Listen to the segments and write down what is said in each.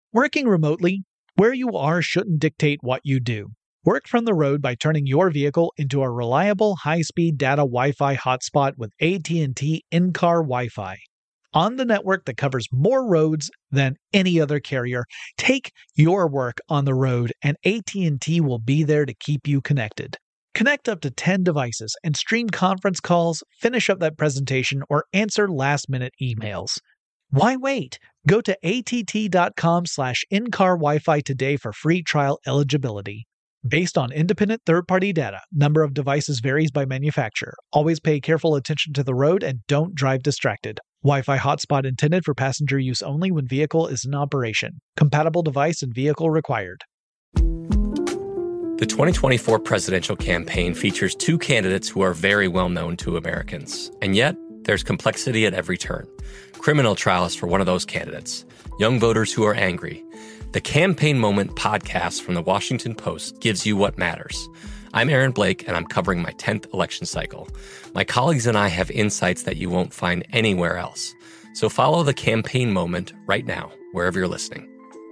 Working remotely, where you are shouldn't dictate what you do. Work from the road by turning your vehicle into a reliable high-speed data Wi-Fi hotspot with AT&T in-car Wi-Fi. On the network that covers more roads than any other carrier, take your work on the road and AT&T will be there to keep you connected. Connect up to 10 devices and stream conference calls, finish up that presentation, or answer last-minute emails. Why wait? Go to att.com/in-car Wi-Fi today for free trial eligibility. Based on independent third-party data, number of devices varies by manufacturer. Always pay careful attention to the road and don't drive distracted. Wi-Fi hotspot intended for passenger use only when vehicle is in operation. Compatible device and vehicle required. The 2024 presidential campaign features two candidates who are very well known to Americans. And yet, there's complexity at every turn. Criminal trials for one of those candidates. Young voters who are angry. The Campaign Moment podcast from the Washington Post gives you what matters. I'm Aaron Blake, and I'm covering my 10th election cycle. My colleagues and I have insights that you won't find anywhere else. So follow the Campaign Moment right now, wherever you're listening.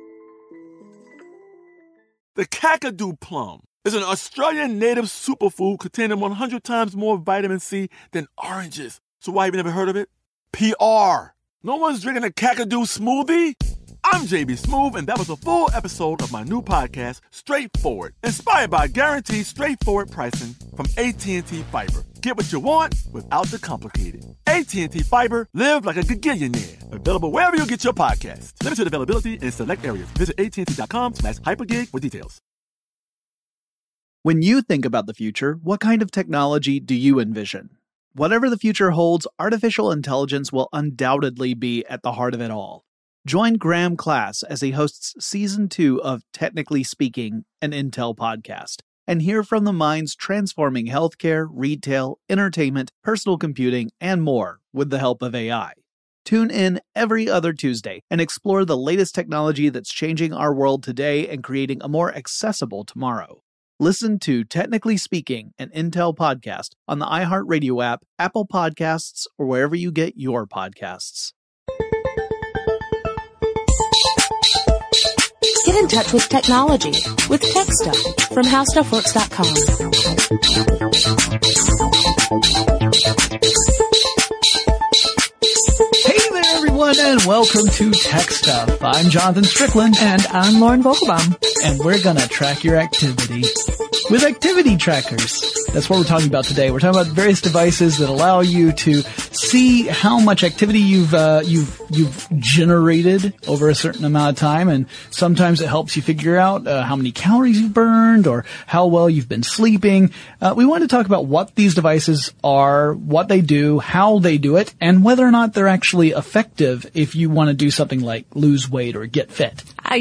The Kakadu plum is an Australian native superfood containing 100 times more vitamin C than oranges. So why have you never heard of it? PR. No one's drinking a Kakadu smoothie? I'm JB Smoove, and that was a full episode of my new podcast, Straightforward, inspired by guaranteed straightforward pricing from AT&T Fiber. Get what you want without the complicated. AT&T Fiber, live like a gigillionaire. Available wherever you get your podcasts. Limited availability in select areas. Visit AT&T.com/hypergig for details. When you think about the future, what kind of technology do you envision? Whatever the future holds, artificial intelligence will undoubtedly be at the heart of it all. Join Graham Class as he hosts Season 2 of Technically Speaking, an Intel podcast, and hear from the minds transforming healthcare, retail, entertainment, personal computing, and more with the help of AI. Tune in every other Tuesday and explore the latest technology that's changing our world today and creating a more accessible tomorrow. Listen to Technically Speaking, an Intel podcast on the iHeartRadio app, Apple Podcasts, or wherever you get your podcasts. Get in touch with technology with Tech Stuff from HowStuffWorks.com. Hey there, everyone, and welcome to Tech Stuff. I'm Jonathan Strickland. And I'm Lauren Vogelbaum. And we're going to track your activity with activity trackers. That's what we're talking about today. We're talking about various devices that allow you to see how much activity you've generated over a certain amount of time, and sometimes it helps you figure out how many calories you've burned or how well you've been sleeping. We want to talk about what these devices are, what they do, how they do it, and whether or not they're actually effective if you want to do something like lose weight or get fit.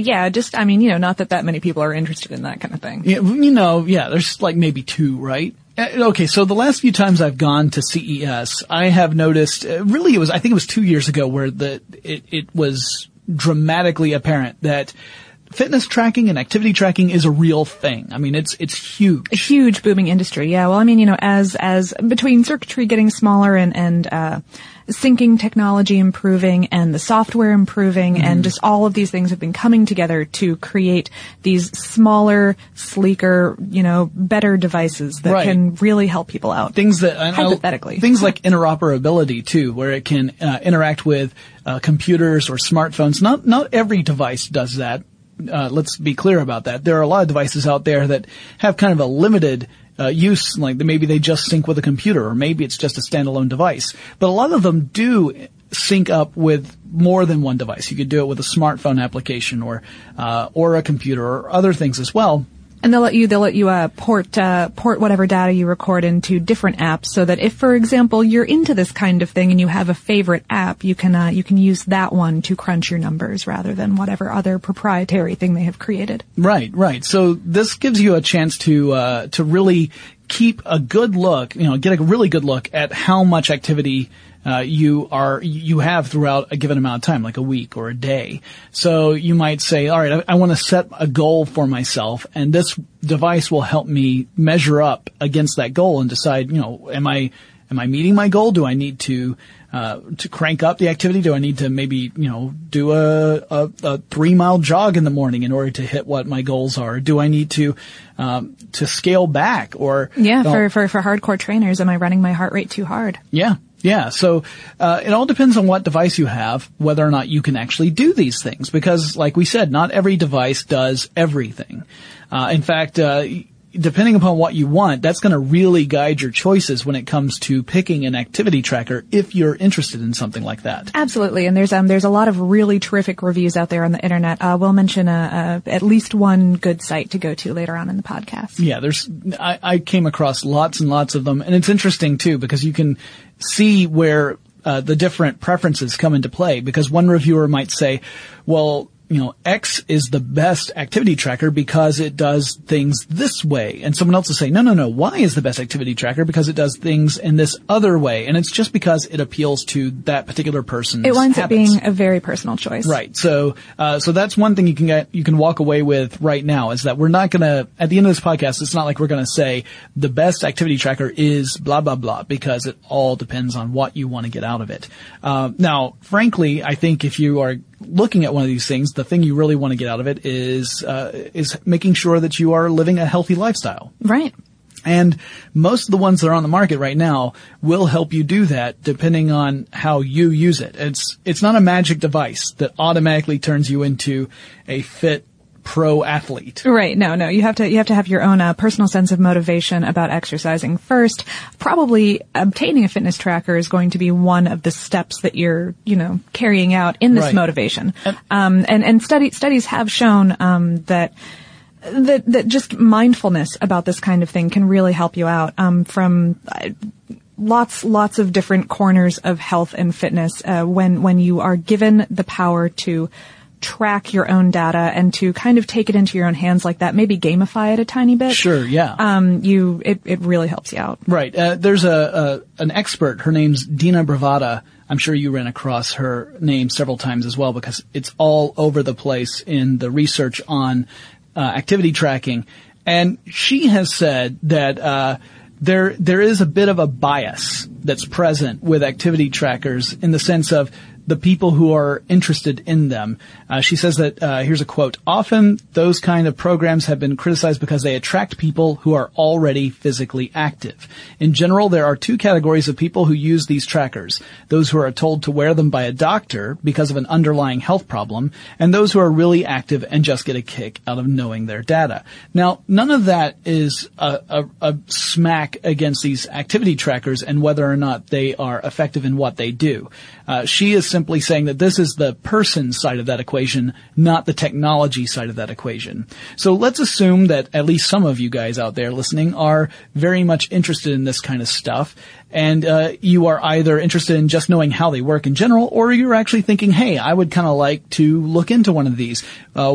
Not that many people are interested in that kind of thing. Yeah, there's like maybe two, right? Okay, so the last few times I've gone to CES, I have noticed, I think it was 2 years ago where it was dramatically apparent that fitness tracking and activity tracking is a real thing. I mean, it's huge. A huge booming industry, yeah. Well, as between circuitry getting smaller and syncing technology improving and the software improving and just all of these things have been coming together to create these smaller, sleeker, better devices that can really help people out. Things that, hypothetically. Things like interoperability too, where it can interact with computers or smartphones. Not every device does that. Let's be clear about that. There are a lot of devices out there that have kind of a limited use, like maybe they just sync with a computer, or maybe it's just a standalone device. But a lot of them do sync up with more than one device. You could do it with a smartphone application or a computer or other things as well. And they'll let you port whatever data you record into different apps, so that if, for example, you're into this kind of thing and you have a favorite app, you can use that one to crunch your numbers rather than whatever other proprietary thing they have created. Right. So this gives you a chance to really keep a good look, get a really good look at how much activity you have throughout a given amount of time, like a week or a day. So you might say, all right, I want to set a goal for myself, and this device will help me measure up against that goal and decide, am I Am I meeting my goal? Do I need to crank up the activity? Do I need to maybe, do a 3-mile jog in the morning in order to hit what my goals are? Do I need to scale back or? Yeah, for hardcore trainers, am I running my heart rate too hard? Yeah. Yeah. So, it all depends on what device you have, whether or not you can actually do these things. Because like we said, not every device does everything. In fact, depending upon what you want, that's going to really guide your choices when it comes to picking an activity tracker if you're interested in something like that. Absolutely. And there's a lot of really terrific reviews out there on the internet. We'll mention at least one good site to go to later on in the podcast. Yeah, I came across lots and lots of them, and it's interesting too because you can see where the different preferences come into play, because one reviewer might say, well, X is the best activity tracker because it does things this way. And someone else will say, no, Y is the best activity tracker because it does things in this other way. And it's just because it appeals to that particular person's It winds habits. up being a very personal choice. Right. So that's one thing you can walk away with right now, is that we're not gonna, at the end of this podcast, it's not like we're gonna say the best activity tracker is blah, blah, blah, because it all depends on what you want to get out of it. Now, frankly, I think if you are looking at one of these things, the thing you really want to get out of it is making sure that you are living a healthy lifestyle. Right. And most of the ones that are on the market right now will help you do that depending on how you use it. It's not a magic device that automatically turns you into a fit pro athlete. Right. No. You have to have your own personal sense of motivation about exercising first. Probably obtaining a fitness tracker is going to be one of the steps that you're, carrying out in this Right. motivation. And studies have shown, that just mindfulness about this kind of thing can really help you out, from lots of different corners of health and fitness, when you are given the power to track your own data and to kind of take it into your own hands like that, maybe gamify it a tiny bit. Sure, yeah. It really helps you out. Right. There's an expert. Her name's Dina Bravata. I'm sure you ran across her name several times as well, because it's all over the place in the research on activity tracking. And she has said that there is a bit of a bias that's present with activity trackers in the sense of the people who are interested in them. She says that, here's a quote, "Often those kind of programs have been criticized because they attract people who are already physically active. In general, there are two categories of people who use these trackers. Those who are told to wear them by a doctor because of an underlying health problem, and those who are really active and just get a kick out of knowing their data." Now, none of that is a smack against these activity trackers and whether or not they are effective in what they do. She is simply saying that this is the person side of that equation, not the technology side of that equation. So let's assume that at least some of you guys out there listening are very much interested in this kind of stuff, and you are either interested in just knowing how they work in general, or you're actually thinking, hey, I would kind of like to look into one of these.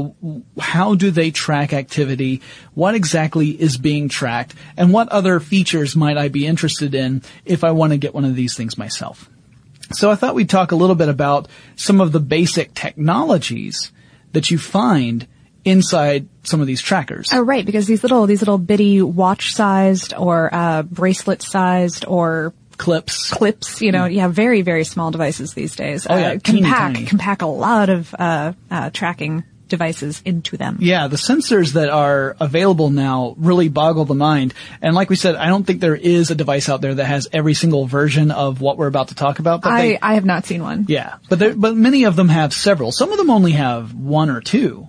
How do they track activity? What exactly is being tracked? And what other features might I be interested in if I want to get one of these things myself? So I thought we'd talk a little bit about some of the basic technologies that you find inside some of these trackers. Oh, right, because these little bitty watch-sized or bracelet-sized or clips, very, very small devices these days. Oh, yeah, can tiny. pack a lot of tracking devices into them. Yeah, the sensors that are available now really boggle the mind. And like we said, I don't think there is a device out there that has every single version of what we're about to talk about. But I have not seen one. Yeah, but many of them have several. Some of them only have one or two.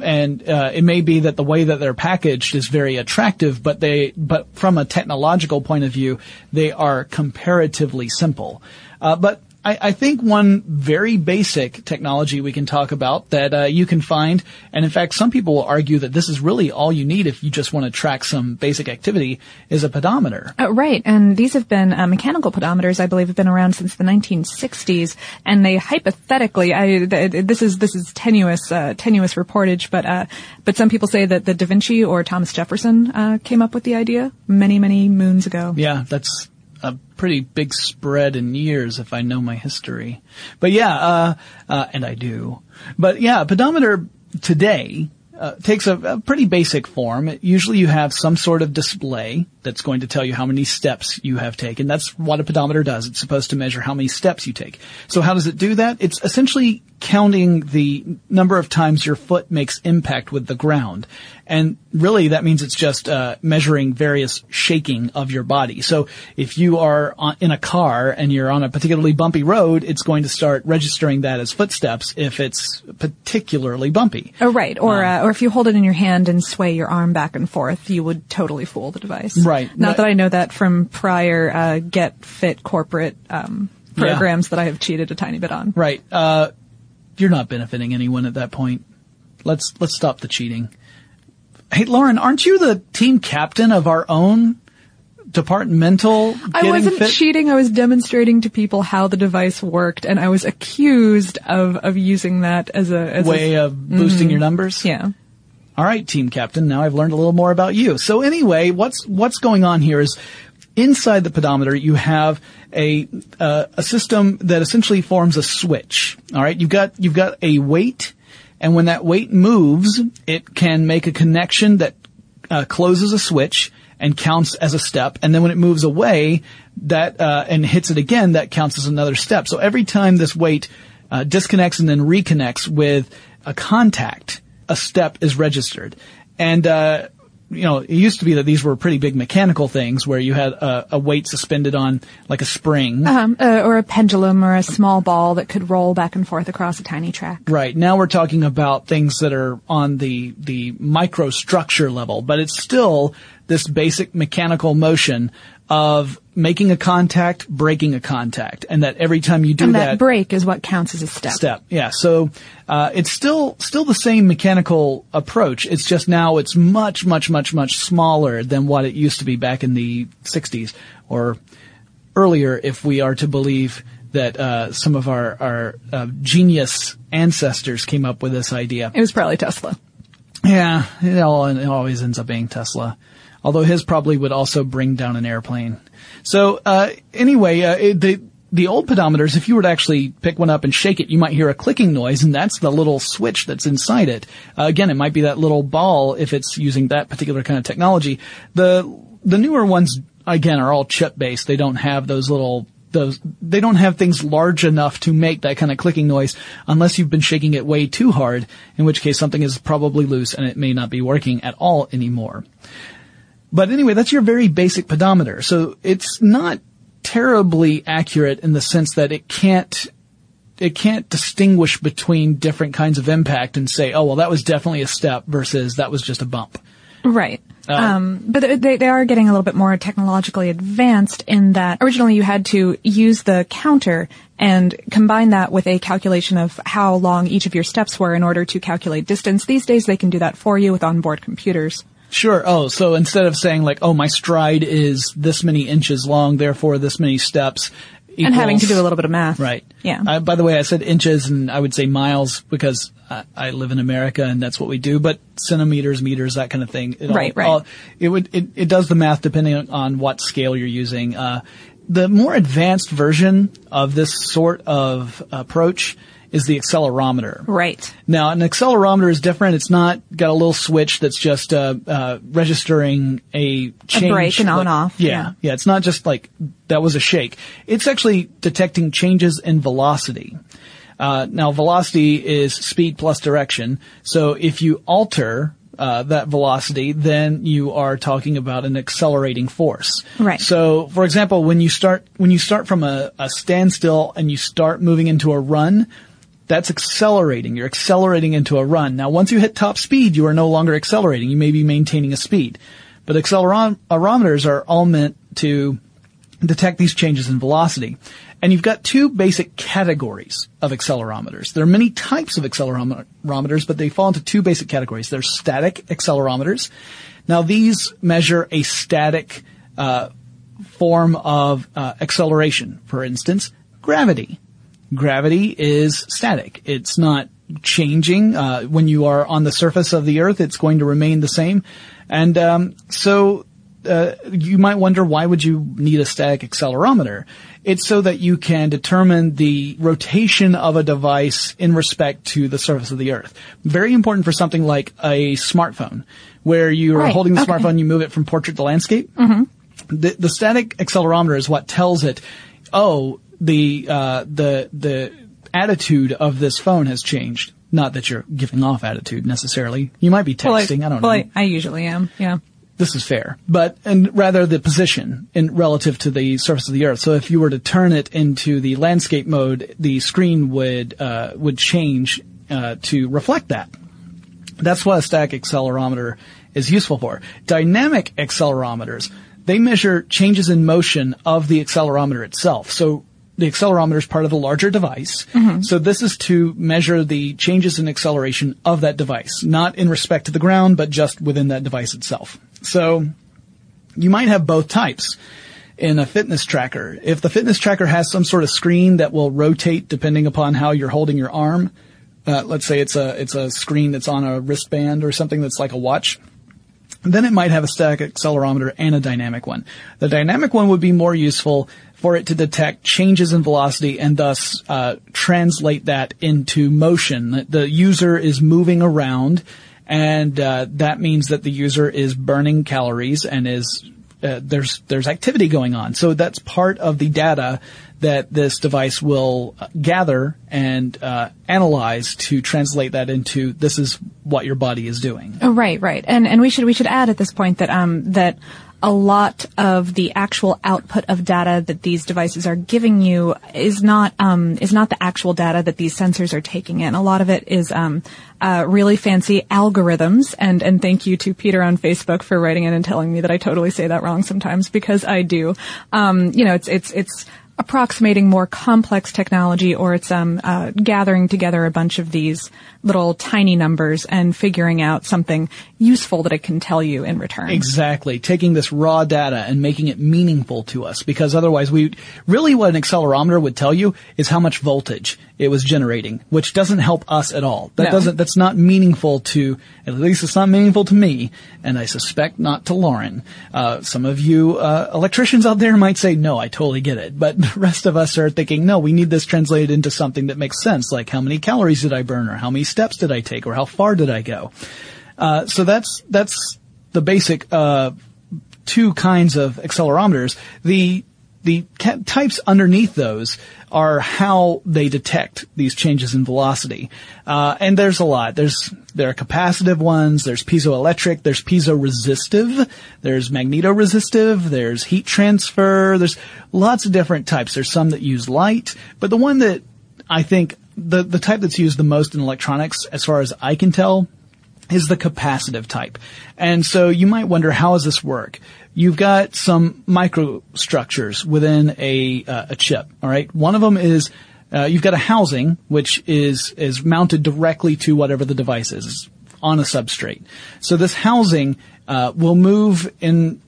It may be that the way that they're packaged is very attractive, but from a technological point of view, they are comparatively simple. But I think one very basic technology we can talk about that you can find, and in fact some people will argue that this is really all you need if you just want to track some basic activity, is a pedometer. Right, and these have been mechanical pedometers, I believe, have been around since the 1960s, and they hypothetically, this is tenuous reportage, but some people say that the Da Vinci or Thomas Jefferson came up with the idea many moons ago. Yeah, that's a pretty big spread in years if I know my history. But yeah, and I do. But yeah, a pedometer today, takes a pretty basic form. Usually you have some sort of display that's going to tell you how many steps you have taken. That's what a pedometer does. It's supposed to measure how many steps you take. So how does it do that? It's essentially counting the number of times your foot makes impact with the ground. And really that means it's just measuring various shaking of your body. So if you are in a car and you're on a particularly bumpy road, it's going to start registering that as footsteps if it's particularly bumpy. Oh, right. Or if you hold it in your hand and sway your arm back and forth, you would totally fool the device. Right. Not that I know that from prior Get Fit corporate programs that I have cheated a tiny bit on. Right. You're not benefiting anyone at that point. Let's stop the cheating. Hey, Lauren, aren't you the team captain of our own departmental Getting I wasn't Fit? cheating. I was demonstrating to people how the device worked, and I was accused of using that as a way of boosting your numbers? Yeah. All right, team captain. Now I've learned a little more about you. So anyway, what's going on here is inside the pedometer you have a system that essentially forms a switch. All right, you've got a weight, and when that weight moves, it can make a connection that closes a switch and counts as a step, and then when it moves away, that and hits it again, that counts as another step. So every time this weight disconnects and then reconnects with a contact, a step is registered. And it used to be that these were pretty big mechanical things where you had a weight suspended on like a spring. Or a pendulum or a small ball that could roll back and forth across a tiny track. Right. Now we're talking about things that are on the microstructure level, but it's still this basic mechanical motion of making a contact, breaking a contact, and that every time you do and that break is what counts as a step. Yeah. So it's still the same mechanical approach. It's just now it's much smaller than what it used to be back in the 60s or earlier, if we are to believe that some of our genius ancestors came up with this idea. It was probably Tesla. Yeah, it always ends up being Tesla. Although his probably would also bring down an airplane. So, anyway, the old pedometers, if you were to actually pick one up and shake it, you might hear a clicking noise, and that's the little switch that's inside it. Again, it might be that little ball if it's using that particular kind of technology. The newer ones, again, are all chip-based. They don't have they don't have things large enough to make that kind of clicking noise unless you've been shaking it way too hard, in which case something is probably loose and it may not be working at all anymore. But anyway, that's your very basic pedometer. So it's not terribly accurate in the sense that it can't distinguish between different kinds of impact and say, oh, well, that was definitely a step versus that was just a bump. Right. But they are getting a little bit more technologically advanced in that originally you had to use the counter and combine that with a calculation of how long each of your steps were in order to calculate distance. These days they can do that for you with onboard computers. Sure. Oh, so instead of saying like, oh, my stride is this many inches long, therefore this many steps equals... And having to do a little bit of math. Right. Yeah. By the way, I said inches and I would say miles because I live in America and that's what we do, but centimeters, meters, that kind of thing. Right. It does the math depending on what scale you're using. The more advanced version of this sort of approach is the accelerometer. Right. Now, an accelerometer is different. It's not got a little switch that's just registering a change. A break and on-off. Yeah. It's not just like that was a shake. It's actually detecting changes in velocity. Now, velocity is speed plus direction. So if you alter that velocity, then you are talking about an accelerating force. Right. So, for example, when you start from a standstill and you start moving into a run, that's accelerating. You're accelerating into a run. Now, once you hit top speed, you are no longer accelerating. You may be maintaining a speed. But accelerometers are all meant to detect these changes in velocity. And you've got two basic categories of accelerometers. There are many types of accelerometers, but they fall into two basic categories. There's static accelerometers. Now, these measure a static form of acceleration. For instance, gravity. Gravity is static. It's not changing. When you are on the surface of the Earth, it's going to remain the same. And so you might wonder, why would you need a static accelerometer? It's so that you can determine the rotation of a device in respect to the surface of the Earth. Very important for something like a smartphone, where you are holding the smartphone, you move it from portrait to landscape. Mm-hmm. The static accelerometer is what tells it, the attitude of this phone has changed. Not that you're giving off attitude necessarily. You might be texting. I don't know. I usually am. Yeah. This is fair, and rather the position in relative to the surface of the Earth. So if you were to turn it into the landscape mode, the screen would change to reflect that. That's what a static accelerometer is useful for. Dynamic accelerometers, they measure changes in motion of the accelerometer itself. So the accelerometer is part of a larger device. Mm-hmm. So this is to measure the changes in acceleration of that device, not in respect to the ground, but just within that device itself. So you might have both types in a fitness tracker. If the fitness tracker has some sort of screen that will rotate depending upon how you're holding your arm, let's say it's a screen that's on a wristband or something that's like a watch, then it might have a static accelerometer and a dynamic one. The dynamic one would be more useful for it to detect changes in velocity and thus translate that into motion. The user is moving around, and that means that the user is burning calories and there's activity going on. So that's part of the data that this device will gather and analyze to translate that into, this is what your body is doing. Oh, right. And we should add at this point that that a lot of the actual output of data that these devices are giving you is not the actual data that these sensors are taking in. A lot of it is really fancy algorithms, and thank you to Peter on Facebook for writing in and telling me that I totally say that wrong sometimes, because I do. It's approximating more complex technology, or it's gathering together a bunch of these little tiny numbers and figuring out something useful that it can tell you in return. Exactly. Taking this raw data and making it meaningful to us, because otherwise what an accelerometer would tell you is how much voltage it was generating, which doesn't help us at all. That's not meaningful at least it's not meaningful to me, and I suspect not to Lauren. Some of you electricians out there might say, no, I totally get it. But the rest of us are thinking, no, we need this translated into something that makes sense, like how many calories did I burn, or how many steps did I take, or how far did I go? So that's the basic two kinds of accelerometers. The types underneath those are how they detect these changes in velocity. And there's a lot. There are capacitive ones, there's piezoelectric, there's piezoresistive, there's magnetoresistive, there's heat transfer, there's lots of different types. There's some that use light, but the one that I think the type that's used the most in electronics, as far as I can tell, is the capacitive type. And so you might wonder, how does this work? You've got some microstructures within a chip, all right? One of them is you've got a housing, which is mounted directly to whatever the device is on a substrate. So this housing will move in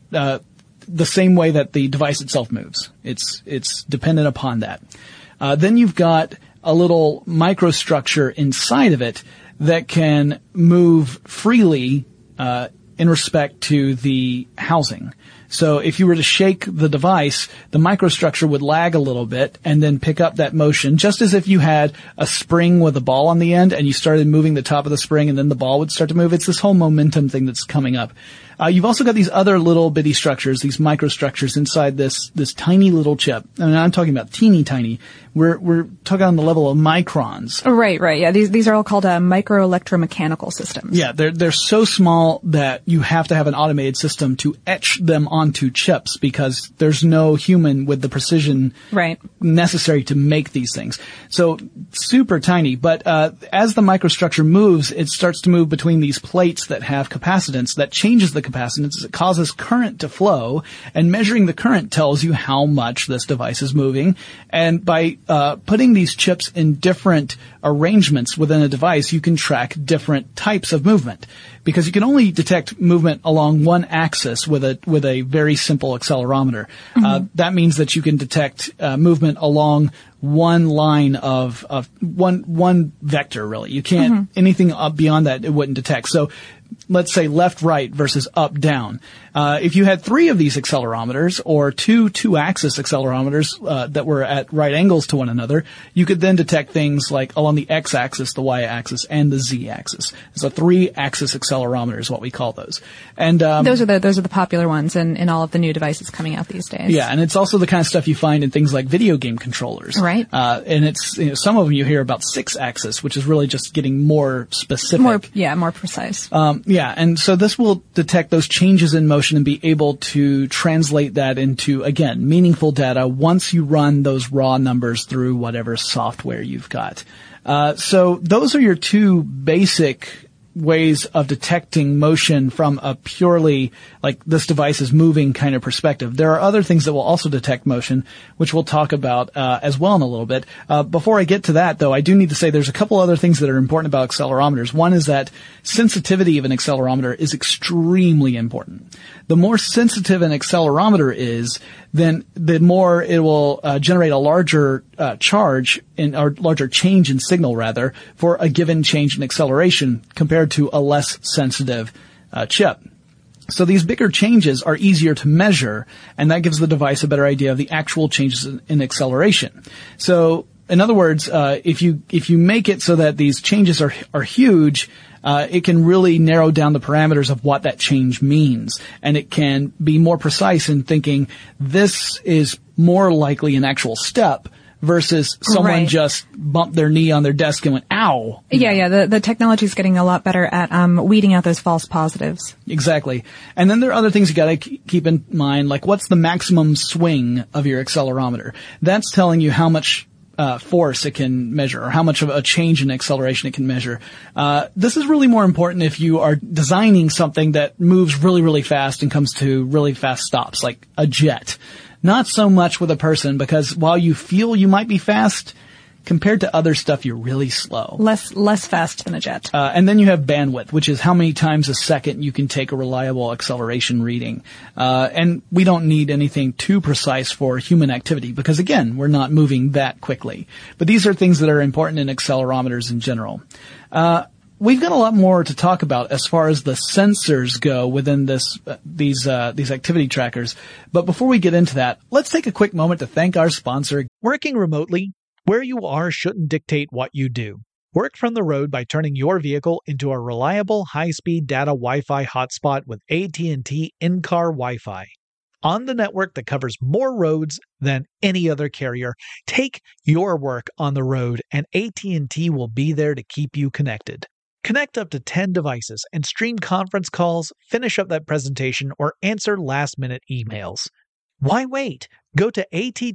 the same way that the device itself moves. It's dependent upon that. Then you've got a little microstructure inside of it that can move freely in respect to the housing. So if you were to shake the device, the microstructure would lag a little bit and then pick up that motion, just as if you had a spring with a ball on the end and you started moving the top of the spring and then the ball would start to move. It's this whole momentum thing that's coming up. You've also got these other little bitty structures, these microstructures inside this tiny little chip. I mean, I'm talking about teeny tiny. We're talking on the level of microns. Oh, right. Yeah. These are all called microelectromechanical systems. Yeah. They're so small that you have to have an automated system to etch them onto chips, because there's no human with the precision necessary to make these things. So super tiny. But as the microstructure moves, it starts to move between these plates that have capacitance that changes the capacitance. It causes current to flow, and measuring the current tells you how much this device is moving. And by putting these chips in different arrangements within a device, you can track different types of movement, because you can only detect movement along one axis with a very simple accelerometer. Mm-hmm. That means that you can detect movement along one line of one vector, really. You can't, anything up beyond that, it wouldn't detect. So let's say left, right versus up, down. If you had 3 of these accelerometers or two-axis accelerometers that were at right angles to one another, you could then detect things like along the x-axis, the y-axis, and the z-axis. So 3-axis accelerometer is what we call those. And those are the popular ones in all of the new devices coming out these days. Yeah, and it's also the kind of stuff you find in things like video game controllers. Right. And it's some of them you hear about 6-axis, which is really just getting more specific. More precise. Yeah, and so this will detect those changes in motion and be able to translate that into, again, meaningful data once you run those raw numbers through whatever software you've got. So those are your 2 basic ways of detecting motion from a purely, like, this device is moving kind of perspective. There are other things that will also detect motion, which we'll talk about as well in a little bit. Before I get to that, though, I do need to say there's a couple other things that are important about accelerometers. One is that sensitivity of an accelerometer is extremely important. The more sensitive an accelerometer is, then the more it will generate a larger larger change in signal, rather, for a given change in acceleration compared to a less sensitive chip. So these bigger changes are easier to measure, and that gives the device a better idea of the actual changes in acceleration. So, in other words, if you make it so that these changes are huge, it can really narrow down the parameters of what that change means, and it can be more precise in thinking this is more likely an actual step versus someone just bumped their knee on their desk and went, ow. Yeah. The technology is getting a lot better at weeding out those false positives. Exactly. And then there are other things you gotta keep in mind, like what's the maximum swing of your accelerometer? That's telling you how much force it can measure, or how much of a change in acceleration it can measure. This is really more important if you are designing something that moves really, really fast and comes to really fast stops, like a jet. Not so much with a person, because while you feel you might be fast, compared to other stuff, you're really slow. Less fast than a jet. And then you have bandwidth, which is how many times a second you can take a reliable acceleration reading. And we don't need anything too precise for human activity, because again, we're not moving that quickly. But these are things that are important in accelerometers in general. We've got a lot more to talk about as far as the sensors go within these activity trackers. But before we get into that, let's take a quick moment to thank our sponsor. Working remotely, where you are shouldn't dictate what you do. Work from the road by turning your vehicle into a reliable high-speed data Wi-Fi hotspot with AT&T in-car Wi-Fi. On the network that covers more roads than any other carrier, take your work on the road and AT&T will be there to keep you connected. Connect up to 10 devices and stream conference calls, finish up that presentation, or answer last-minute emails. Why wait? Go to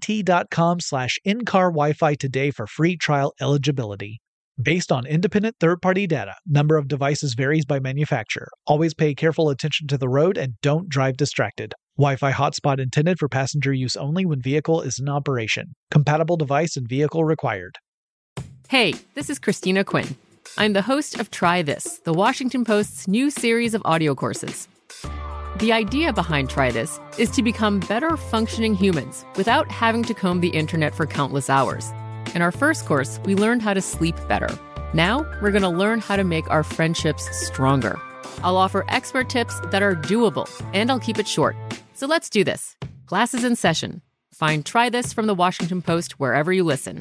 att.com/in-car Wi-Fi today for free trial eligibility. Based on independent third-party data, number of devices varies by manufacturer. Always pay careful attention to the road and don't drive distracted. Wi-Fi hotspot intended for passenger use only when vehicle is in operation. Compatible device and vehicle required. Hey, this is Christina Quinn. I'm the host of Try This, the Washington Post's new series of audio courses. The idea behind Try This is to become better functioning humans without having to comb the internet for countless hours. In our first course, we learned how to sleep better. Now, we're going to learn how to make our friendships stronger. I'll offer expert tips that are doable, and I'll keep it short. So let's do this. Class is in session. Find Try This from the Washington Post wherever you listen.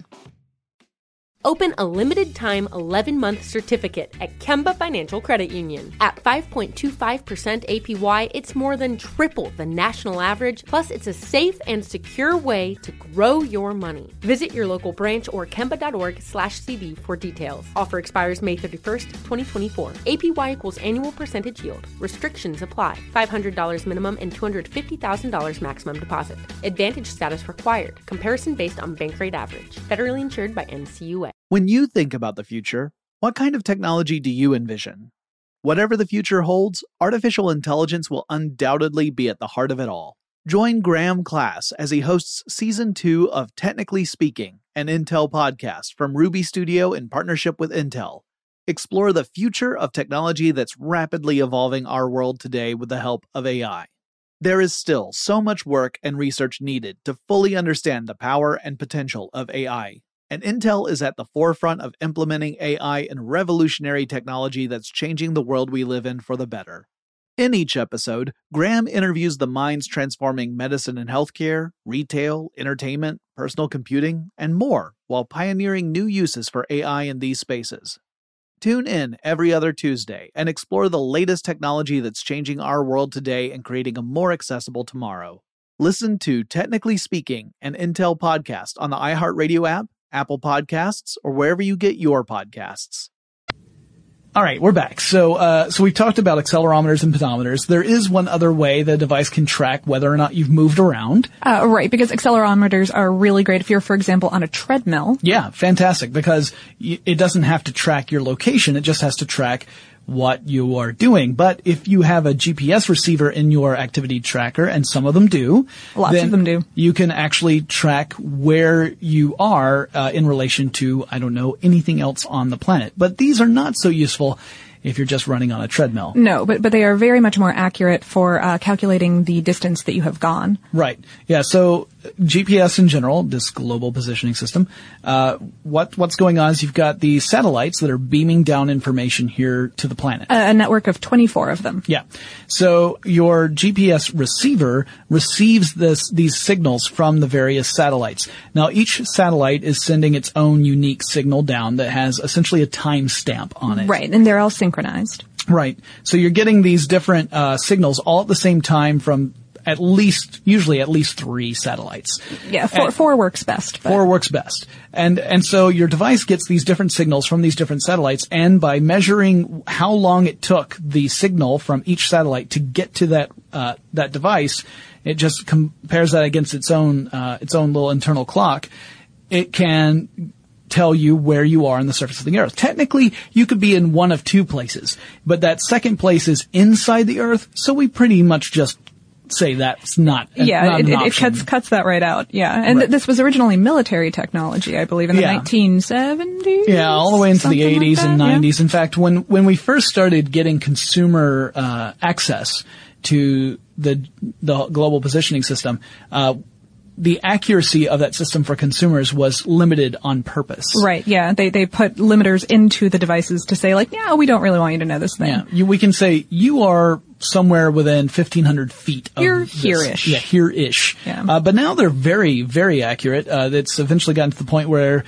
Open a limited-time 11-month certificate at Kemba Financial Credit Union. At 5.25% APY, it's more than triple the national average, plus it's a safe and secure way to grow your money. Visit your local branch or kemba.org/cd for details. Offer expires May 31st, 2024. APY equals annual percentage yield. Restrictions apply. $500 minimum and $250,000 maximum deposit. Advantage status required. Comparison based on bank rate average. Federally insured by NCUA. When you think about the future, what kind of technology do you envision? Whatever the future holds, artificial intelligence will undoubtedly be at the heart of it all. Join Graham Class as he hosts Season 2 of Technically Speaking, an Intel podcast from Ruby Studio in partnership with Intel. Explore the future of technology that's rapidly evolving our world today with the help of AI. There is still so much work and research needed to fully understand the power and potential of AI, and Intel is at the forefront of implementing AI in revolutionary technology that's changing the world we live in for the better. In each episode, Graham interviews the minds transforming medicine and healthcare, retail, entertainment, personal computing, and more, while pioneering new uses for AI in these spaces. Tune in every other Tuesday and explore the latest technology that's changing our world today and creating a more accessible tomorrow. Listen to Technically Speaking, an Intel podcast on the iHeartRadio app, Apple Podcasts, or wherever you get your podcasts. All right, we're back. So we talked about accelerometers and pedometers. There is one other way the device can track whether or not you've moved around. Right, because accelerometers are really great if you're, for example, on a treadmill. Yeah, fantastic, because it doesn't have to track your location. It just has to track what you are doing. But if you have a GPS receiver in your activity tracker, and some of them do, lots of them do, you can actually track where you are in relation to, I don't know, anything else on the planet. But these are not so useful if you're just running on a treadmill. No, but they are very much more accurate for calculating the distance that you have gone. Right. Yeah, so GPS in general, this global positioning system, what's going on is you've got the satellites that are beaming down information here to the planet. A network of 24 of them. Yeah. So your GPS receiver receives these signals from the various satellites. Now each satellite is sending its own unique signal down that has essentially a timestamp on it. Right, and they're all synchronized. Right. So you're getting these different signals all at the same time from usually at least 3 satellites. Yeah, four works best. But. 4 works best. And so your device gets these different signals from these different satellites, and by measuring how long it took the signal from each satellite to get to that device, it just compares that against its own little internal clock. It can tell you where you are on the surface of the Earth. Technically, you could be in one of 2 places, but that second place is inside the Earth, so we pretty much just say that's not an option. It cuts that right out. Yeah, and right. This was originally military technology, I believe, in the 1970s. Yeah, all the way into the 80s like and 90s. Yeah. In fact, when we first started getting consumer access to the global positioning system, the accuracy of that system for consumers was limited on purpose. Right, yeah. They put limiters into the devices to say, like, yeah, we don't really want you to know this thing. Yeah, we can say, you are somewhere within 1,500 feet of You're this. here-ish. Yeah, here-ish. Yeah. But now they're very, very accurate. It's eventually gotten to the point where,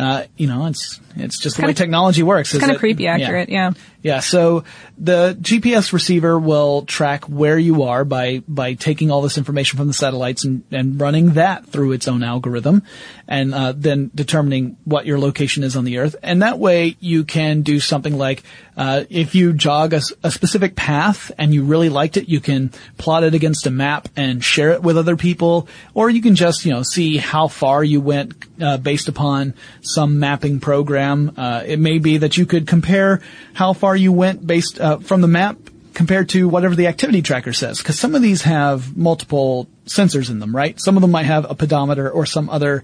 it's just the way technology works. It's kind of creepy accurate, yeah. Yeah, so the GPS receiver will track where you are by taking all this information from the satellites and running that through its own algorithm, and then determining what your location is on the Earth. And that way you can do something like, if you jog a specific path and you really liked it, you can plot it against a map and share it with other people, or you can just, see how far you went based upon some mapping program. It may be that you could compare how far you went based from the map compared to whatever the activity tracker says, because some of these have multiple sensors in them, right? Some of them might have a pedometer or some other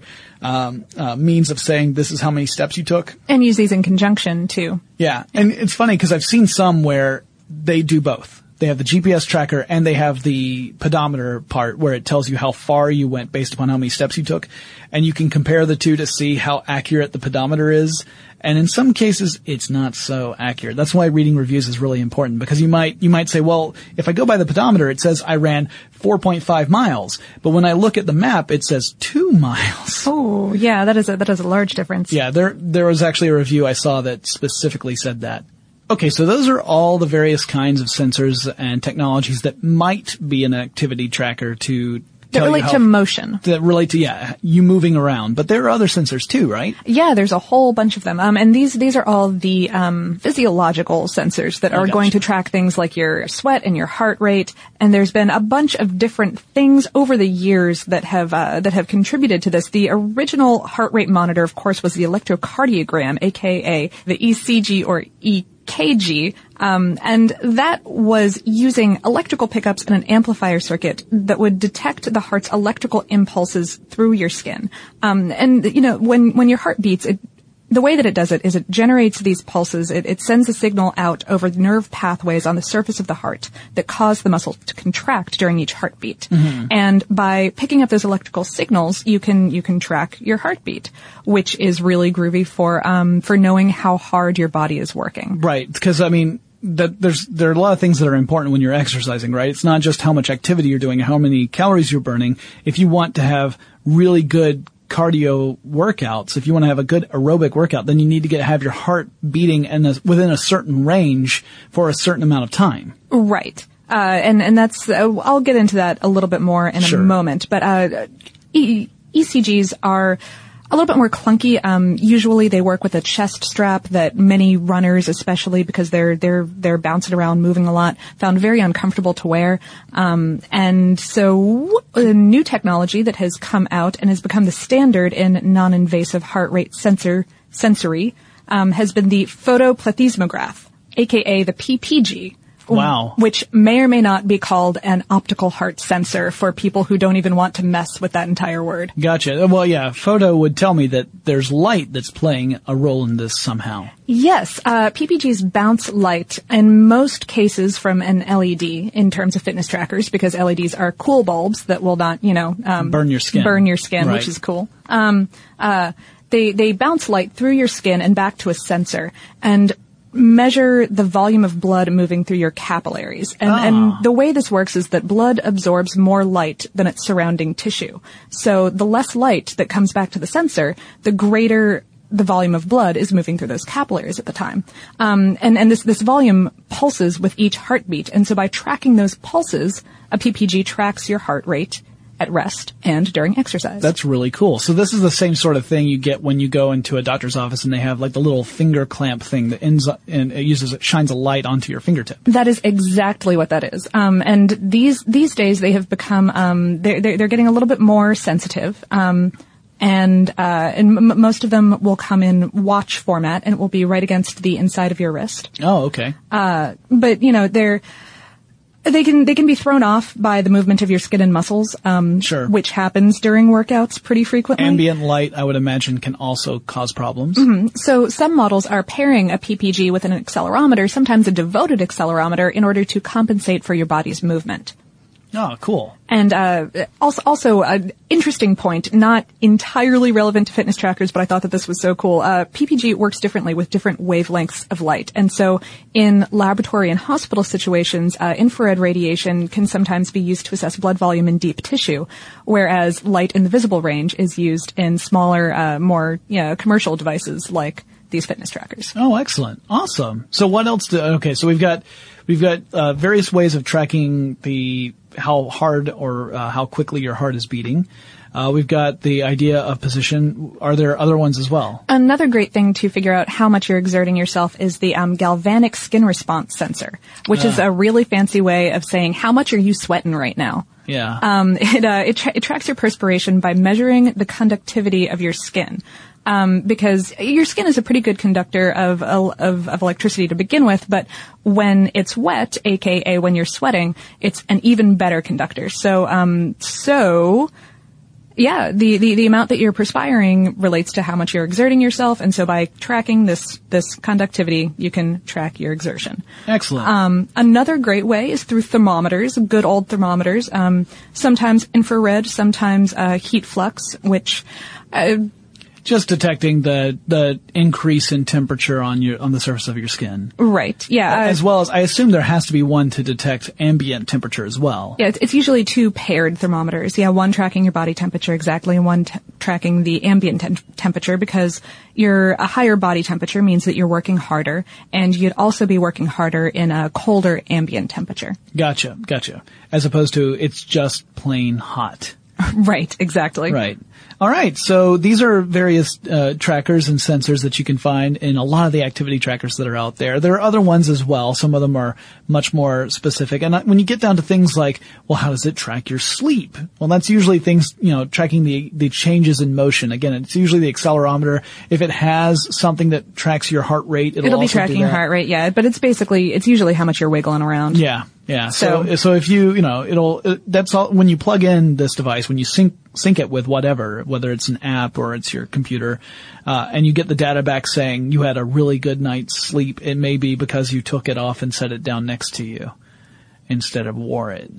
means of saying this is how many steps you took. And use these in conjunction, too. Yeah, and it's funny because I've seen some where they do both. They have the GPS tracker and they have the pedometer part where it tells you how far you went based upon how many steps you took. And you can compare the two to see how accurate the pedometer is. And in some cases, it's not so accurate. That's why reading reviews is really important, because you might say, well, if I go by the pedometer, it says I ran 4.5 miles. But when I look at the map, it says 2 miles. Oh, yeah, that is a large difference. Yeah, there was actually a review I saw that specifically said that. Okay, so those are all the various kinds of sensors and technologies that might be an activity tracker to that relate to motion. That relate to, you moving around. But there are other sensors too, right? Yeah, there's a whole bunch of them. And these are all the physiological sensors that are going to track things like your sweat and your heart rate. And there's been a bunch of different things over the years that have contributed to this. The original heart rate monitor, of course, was the electrocardiogram, aka the ECG or EKG, and that was using electrical pickups and an amplifier circuit that would detect the heart's electrical impulses through your skin. And when your heart beats, the way that it does it is it generates these pulses. It sends a signal out over nerve pathways on the surface of the heart that cause the muscle to contract during each heartbeat. And by picking up those electrical signals, you can track your heartbeat, which is really groovy for knowing how hard your body is working. Right. Because, I mean, there are a lot of things that are important when you're exercising, right? It's not just how much activity you're doing, how many calories you're burning. If you want to have really good cardio workouts, if you want to have a good aerobic workout, then you need to have your heart beating within a certain range for a certain amount of time. Right. And that's, I'll get into that a little bit more in a moment, but, ECGs are a little bit more clunky. Usually they work with a chest strap that many runners, especially because they're bouncing around, moving a lot, found very uncomfortable to wear. And so a new technology that has come out and has become the standard in non-invasive heart rate sensory, has been the photoplethysmograph, aka the PPG. Wow. Which may or may not be called an optical heart sensor for people who don't even want to mess with that entire word. Gotcha. Well, yeah, photo would tell me that there's light that's playing a role in this somehow. Yes, PPGs bounce light in most cases from an LED in terms of fitness trackers, because LEDs are cool bulbs that will not, burn your skin. Right. Which is cool. They bounce light through your skin and back to a sensor and measure the volume of blood moving through your capillaries. And the way this works is that blood absorbs more light than its surrounding tissue. So the less light that comes back to the sensor, the greater the volume of blood is moving through those capillaries at the time. And this volume pulses with each heartbeat. And so by tracking those pulses, a PPG tracks your heart rate at rest and during exercise. That's really cool. So this is the same sort of thing you get when you go into a doctor's office and they have like the little finger clamp thing that shines a light onto your fingertip. That is exactly what that is. And these days they have become, they're getting a little bit more sensitive. And most of them will come in watch format, and it will be right against the inside of your wrist. Oh, okay. But they can be thrown off by the movement of your skin and muscles, which happens during workouts pretty frequently. Ambient light, I would imagine, can also cause problems. Mm-hmm. So some models are pairing a PPG with an accelerometer, sometimes a devoted accelerometer, in order to compensate for your body's movement. Oh, cool. And also an interesting point, not entirely relevant to fitness trackers, but I thought that this was so cool. PPG works differently with different wavelengths of light. And so in laboratory and hospital situations, infrared radiation can sometimes be used to assess blood volume in deep tissue, whereas light in the visible range is used in smaller, more commercial devices like these fitness trackers. Oh, excellent. Awesome. So what else so we've got various ways of tracking how hard or how quickly your heart is beating. We've got the idea of position. Are there other ones as well? Another great thing to figure out how much you're exerting yourself is the galvanic skin response sensor, which is a really fancy way of saying how much are you sweating right now. Yeah. It tracks your perspiration by measuring the conductivity of your skin. Because your skin is a pretty good conductor of electricity to begin with, but when it's wet, aka when you're sweating, it's an even better conductor. So the amount that you're perspiring relates to how much you're exerting yourself, and so by tracking this conductivity, you can track your exertion. Excellent. Another great way is through thermometers, good old thermometers. Sometimes infrared, sometimes heat flux, which just detecting the increase in temperature on the surface of your skin. Right. Yeah. As well as, I assume there has to be one to detect ambient temperature as well. Yeah, it's usually two paired thermometers. Yeah, one tracking your body temperature exactly, and one tracking the ambient temperature, because a higher body temperature means that you're working harder, and you'd also be working harder in a colder ambient temperature. Gotcha. As opposed to it's just plain hot. Right, exactly. Right. All right. So these are various trackers and sensors that you can find in a lot of the activity trackers that are out there. There are other ones as well. Some of them are much more specific. And when you get down to things like, well, how does it track your sleep? Well, that's usually things, tracking the changes in motion. Again, it's usually the accelerometer. If it has something that tracks your heart rate, it'll be tracking your heart rate. Yeah. But it's usually how much you're wiggling around. Yeah. Yeah. So if that's all, when you plug in this device, when you sync sync it with whatever, whether it's an app or it's your computer, and you get the data back saying you had a really good night's sleep, it may be because you took it off and set it down next to you instead of wore it.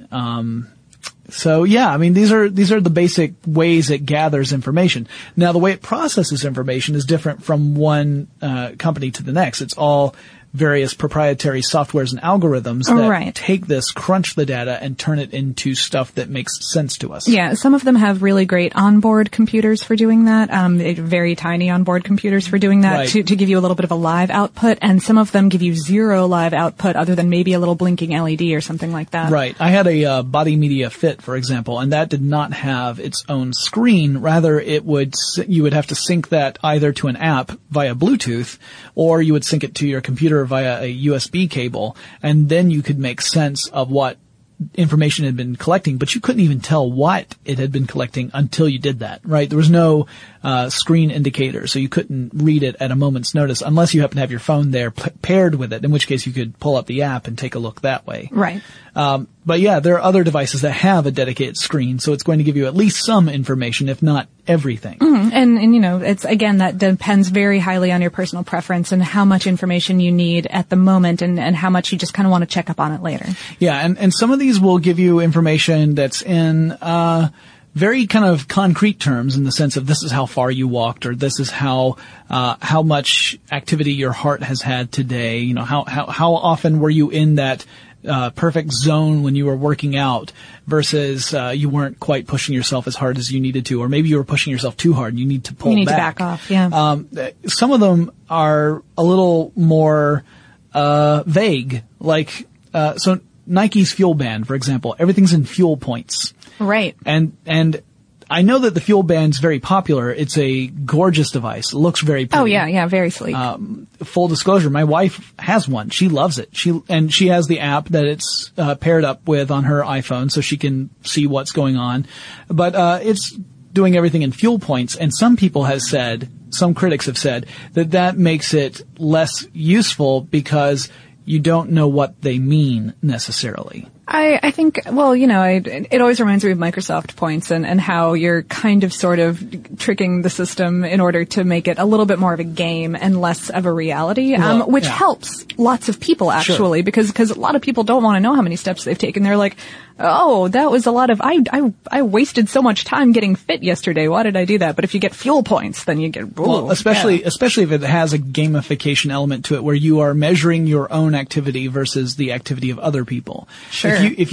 So yeah, I mean, these are the basic ways it gathers information. Now, the way it processes information is different from one company to the next. It's all various proprietary softwares and algorithms that take this, crunch the data, and turn it into stuff that makes sense to us. Yeah, some of them have really great onboard computers for doing that, very tiny onboard computers for doing that to give you a little bit of a live output, and some of them give you zero live output other than maybe a little blinking LED or something like that. Right. I had a Body Media Fit, for example, and that did not have its own screen. Rather, you would have to sync that either to an app via Bluetooth, or you would sync it to your computer via a USB cable, and then you could make sense of what information it had been collecting, but you couldn't even tell what it had been collecting until you did that, right? There was no screen indicator, so you couldn't read it at a moment's notice unless you happen to have your phone there paired with it, in which case you could pull up the app and take a look that way. Right. But yeah, there are other devices that have a dedicated screen, so it's going to give you at least some information, if not everything. Mm-hmm. And you know, it's, again, that depends very highly on your personal preference and how much information you need at the moment and how much you just kind of want to check up on it later. Yeah, and some of these will give you information that's in very kind of concrete terms, in the sense of this is how far you walked, or this is how much activity your heart has had today. You know, how often were you in that perfect zone when you were working out versus you weren't quite pushing yourself as hard as you needed to, or maybe you were pushing yourself too hard and you need to pull back. You need to back off, yeah. Some of them are a little more vague, like so Nike's Fuel Band, for example, everything's in fuel points. Right. And I know that the Fuel Band's very popular. It's a gorgeous device. It looks very pretty. Oh yeah, very sleek. Full disclosure, my wife has one. She loves it. She has the app that it's paired up with on her iPhone, so she can see what's going on. But it's doing everything in fuel points, and some critics have said that makes it less useful because you don't know what they mean necessarily. I think, well, you know, it always reminds me of Microsoft points and how you're kind of sort of tricking the system in order to make it a little bit more of a game and less of a reality, which helps lots of people actually, because a lot of people don't want to know how many steps they've taken. They're like, oh, that was a lot of, I wasted so much time getting fit yesterday. Why did I do that? But if you get fuel points, then you get, especially if it has a gamification element to it where you are measuring your own activity versus the activity of other people. Sure. If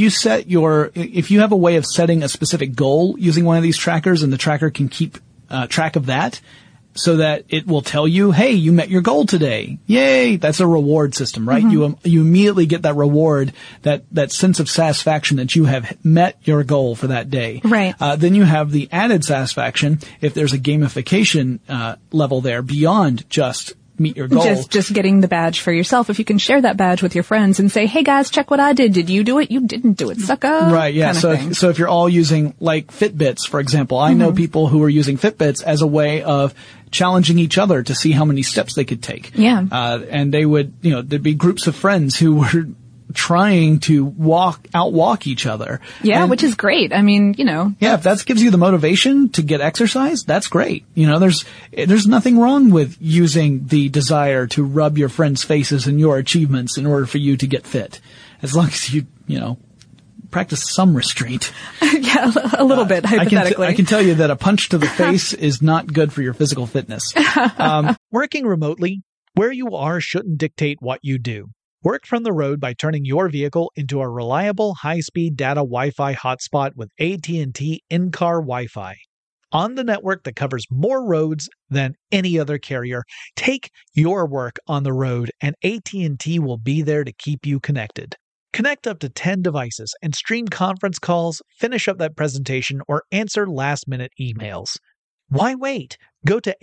you have a way of setting a specific goal using one of these trackers, and the tracker can keep track of that, so that it will tell you, hey, you met your goal today. Yay! That's a reward system, right? Mm-hmm. You immediately get that reward, that sense of satisfaction that you have met your goal for that day. Right. Then you have the added satisfaction if there's a gamification level there beyond just meet your goal. Just getting the badge for yourself. If you can share that badge with your friends and say, hey guys, check what I did. Did you do it? You didn't do it, sucker. Right, yeah. So if you're all using like Fitbits, for example, I know people who are using Fitbits as a way of challenging each other to see how many steps they could take. Yeah. And they would, there'd be groups of friends who were trying to outwalk each other. Yeah, which is great. I mean, Yeah, if that gives you the motivation to get exercise, that's great. There's nothing wrong with using the desire to rub your friends' faces and your achievements in order for you to get fit. As long as you practice some restraint. Yeah, a little bit, hypothetically. I can tell you that a punch to the face is not good for your physical fitness. Working remotely, where you are shouldn't dictate what you do. Work from the road by turning your vehicle into a reliable high-speed data Wi-Fi hotspot with AT&T in-car Wi-Fi. On the network that covers more roads than any other carrier, take your work on the road and AT&T will be there to keep you connected. Connect up to 10 devices and stream conference calls, finish up that presentation, or answer last-minute emails. Why wait? Go to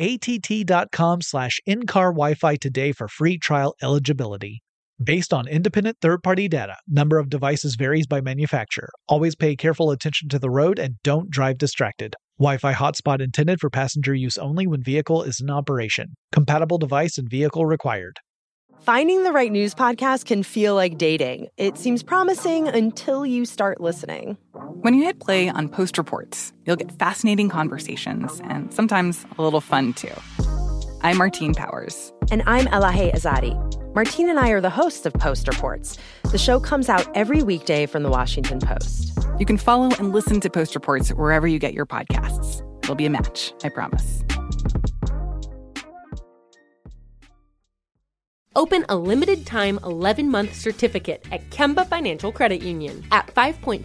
att.com/in-car Wi-Fi today for free trial eligibility. Based on independent third-party data, number of devices varies by manufacturer. Always pay careful attention to the road and don't drive distracted. Wi-Fi hotspot intended for passenger use only when vehicle is in operation. Compatible device and vehicle required. Finding the right news podcast can feel like dating. It seems promising until you start listening. When you hit play on Post Reports, you'll get fascinating conversations and sometimes a little fun, too. I'm Martine Powers. And I'm Elahe Azadi. Martine and I are the hosts of Post Reports. The show comes out every weekday from The Washington Post. You can follow and listen to Post Reports wherever you get your podcasts. It'll be a match, I promise. Open a limited-time 11-month certificate at Kemba Financial Credit Union. At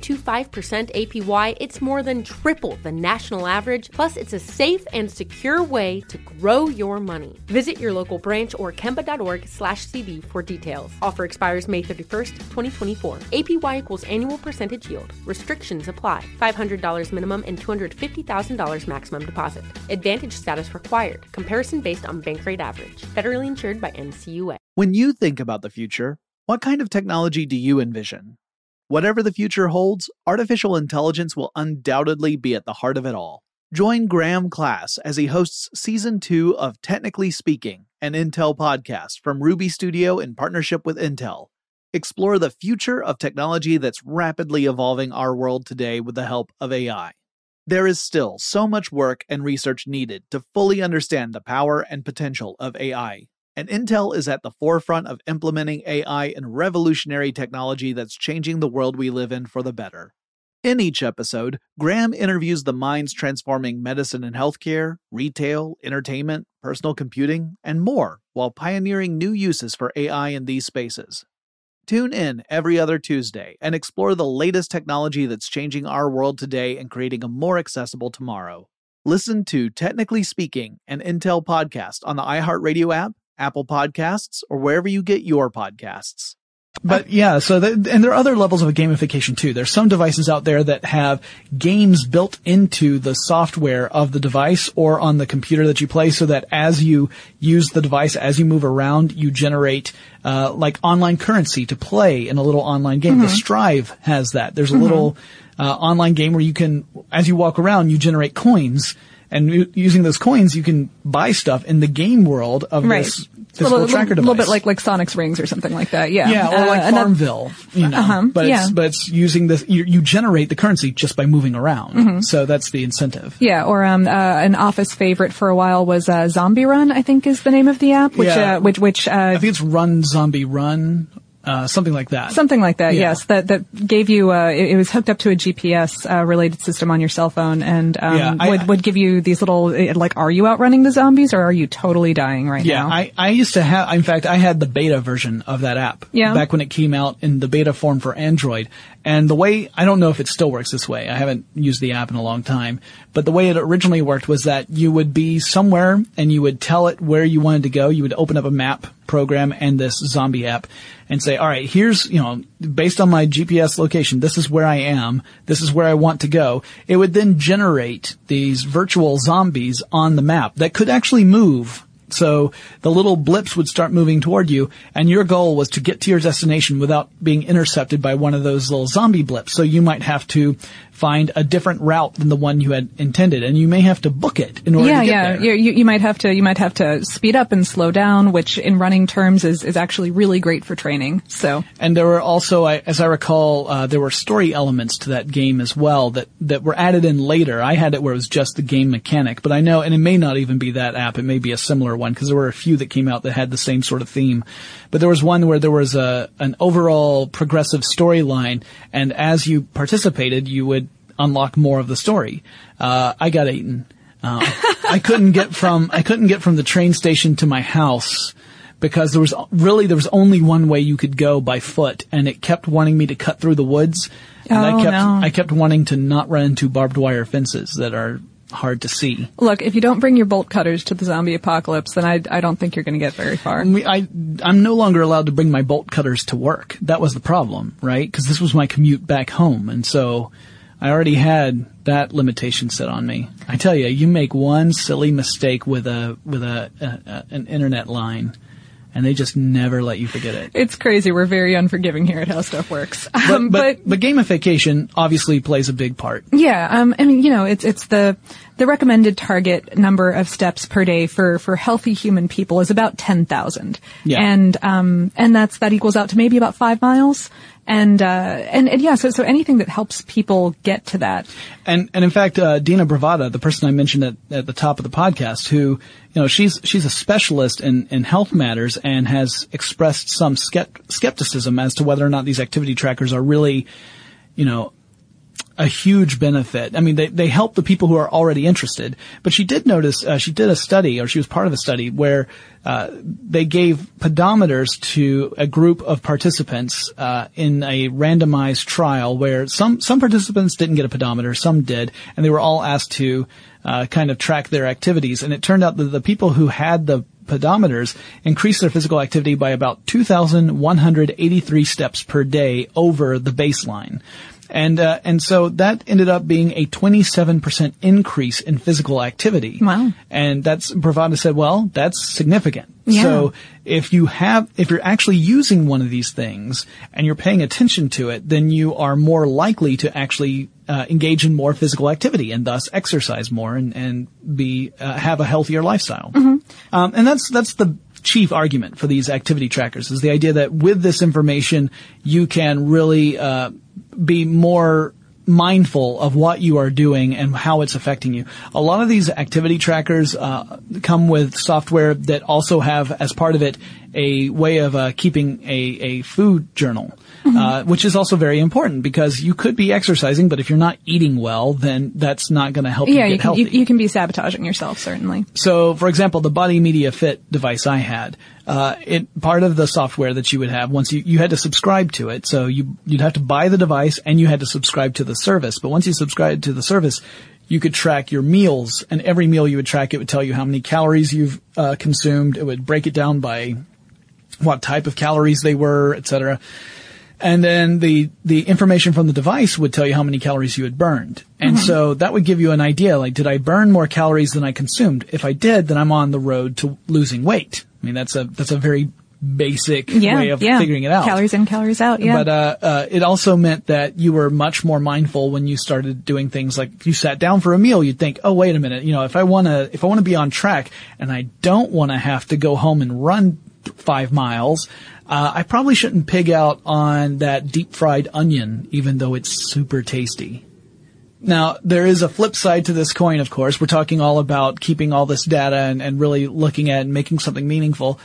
5.25% APY, it's more than triple the national average, plus it's a safe and secure way to grow your money. Visit your local branch or kemba.org/cd for details. Offer expires May 31st, 2024. APY equals annual percentage yield. Restrictions apply. $500 minimum and $250,000 maximum deposit. Advantage status required. Comparison based on bank rate average. Federally insured by NCUA. When you think about the future, what kind of technology do you envision? Whatever the future holds, artificial intelligence will undoubtedly be at the heart of it all. Join Graham Class as he hosts Season 2 of Technically Speaking, an Intel podcast from Ruby Studio in partnership with Intel. Explore the future of technology that's rapidly evolving our world today with the help of AI. There is still so much work and research needed to fully understand the power and potential of AI. And Intel is at the forefront of implementing AI in revolutionary technology that's changing the world we live in for the better. In each episode, Graham interviews the minds transforming medicine and healthcare, retail, entertainment, personal computing, and more, while pioneering new uses for AI in these spaces. Tune in every other Tuesday and explore the latest technology that's changing our world today and creating a more accessible tomorrow. Listen to Technically Speaking, an Intel podcast on the iHeartRadio app, Apple Podcasts, or wherever you get your podcasts. But yeah, and there are other levels of gamification too. There's some devices out there that have games built into the software of the device or on the computer that you play, so that as you use the device, as you move around, you generate like online currency to play in a little online game. Mm-hmm. The Strive has that. There's a little online game where you can, as you walk around, you generate coins. And using those coins, you can buy stuff in the game world of this physical tracker device. A little bit like Sonic's Rings or something like that, yeah. Yeah, or like Farmville, you know. But it's using this, you generate the currency just by moving around. Mm-hmm. So that's the incentive. Yeah, or an Office favorite for a while was Zombie Run, I think is the name of the app, which I think it's Run Zombie Run. Something like that. Something like that, yes. That gave you, it was hooked up to a GPS, related system on your cell phone and, would give you these little, like, are you outrunning the zombies or are you totally dying right now? Yeah, I used to have, in fact, I had the beta version of that app. Yeah. Back when it came out in the beta form for Android. And the way, I don't know if it still works this way. I haven't used the app in a long time. But the way it originally worked was that you would be somewhere and you would tell it where you wanted to go. You would open up a map program and this zombie app and say, all right, here's, based on my GPS location, this is where I am. This is where I want to go. It would then generate these virtual zombies on the map that could actually move. So the little blips would start moving toward you, and your goal was to get to your destination without being intercepted by one of those little zombie blips. So you might have to find a different route than the one you had intended, and you may have to book it in order to get there. You might have to speed up and slow down, which in running terms is actually really great for training. So, and there were also, as I recall, there were story elements to that game as well that were added in later. I had it where it was just the game mechanic, but I know, and it may not even be that app. It may be a similar one because there were a few that came out that had the same sort of theme. But there was one where there was an overall progressive storyline, and as you participated, you would unlock more of the story. I got eaten. I couldn't get from the train station to my house because there was only one way you could go by foot, and it kept wanting me to cut through the woods. And I kept wanting to not run into barbed wire fences that are hard to see. Look, if you don't bring your bolt cutters to the zombie apocalypse, then I don't think you're going to get very far. I'm no longer allowed to bring my bolt cutters to work. That was the problem, right? Because this was my commute back home, and so I already had that limitation set on me. I tell you, you make one silly mistake with an internet line, and they just never let you forget it. It's crazy. We're very unforgiving here at How Stuff Works. But gamification obviously plays a big part. Yeah. It's the recommended target number of steps per day for healthy human people is about 10,000. Yeah. And that equals out to maybe about 5 miles. And yeah, so anything that helps people get to that. And in fact, Dina Bravata, the person I mentioned at the top of the podcast, who, she's a specialist in health matters and has expressed some skepticism as to whether or not these activity trackers are really, a huge benefit. I mean, they help the people who are already interested, but she did notice, she did a study, or she was part of a study where, they gave pedometers to a group of participants, in a randomized trial where some participants didn't get a pedometer, some did, and they were all asked to, kind of track their activities. And it turned out that the people who had the pedometers increased their physical activity by about 2,183 steps per day over the baseline. And so that ended up being a 27% increase in physical activity. Wow. And Bravata said, well, that's significant. Yeah. So if you're actually using one of these things and you're paying attention to it, then you are more likely to actually, engage in more physical activity and thus exercise more and have a healthier lifestyle. Mm-hmm. And that's the chief argument for these activity trackers, is the idea that with this information, you can really, be more mindful of what you are doing and how it's affecting you. A lot of these activity trackers come with software that also have, as part of it, a way of keeping a food journal, which is also very important because you could be exercising, but if you're not eating well, then that's not going to help you get healthy. You can be sabotaging yourself, certainly. So, for example, the Body Media Fit device I had, part of the software that you would have, once you had to subscribe to it, so you'd have to buy the device and you had to subscribe to the service. But once you subscribed to the service, you could track your meals, and every meal you would track, it would tell you how many calories you've consumed. It would break it down by what type of calories they were, etc. And then the information from the device would tell you how many calories you had burned. And so that would give you an idea, like, did I burn more calories than I consumed? If I did, then I'm on the road to losing weight. I mean, that's a very basic way of figuring it out. Calories in, calories out, yeah. But it also meant that you were much more mindful when you started doing things like, if you sat down for a meal, you'd think, oh, wait a minute, if I want to be on track and I don't want to have to go home and run 5 miles, I probably shouldn't pig out on that deep fried onion, even though it's super tasty. Now, there is a flip side to this coin, of course. We're talking all about keeping all this data and really looking at and making something meaningful.